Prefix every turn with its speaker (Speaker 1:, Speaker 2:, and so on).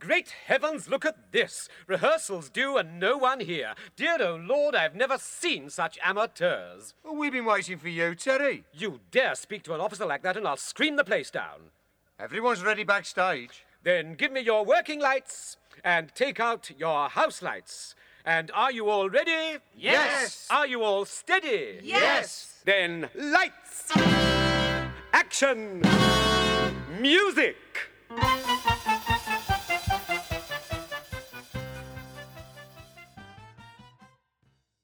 Speaker 1: Great heavens, look at this. Rehearsals due and no one here. Dear oh Lord, I've never seen such amateurs.
Speaker 2: Well, we've been waiting for you, Terry.
Speaker 1: You dare speak to an officer like that and I'll scream the place down.
Speaker 2: Everyone's ready backstage.
Speaker 1: Then give me your working lights and take out your house lights. And are you all ready?
Speaker 2: Yes.
Speaker 1: Are you all steady?
Speaker 2: Yes.
Speaker 1: Then lights, action, music.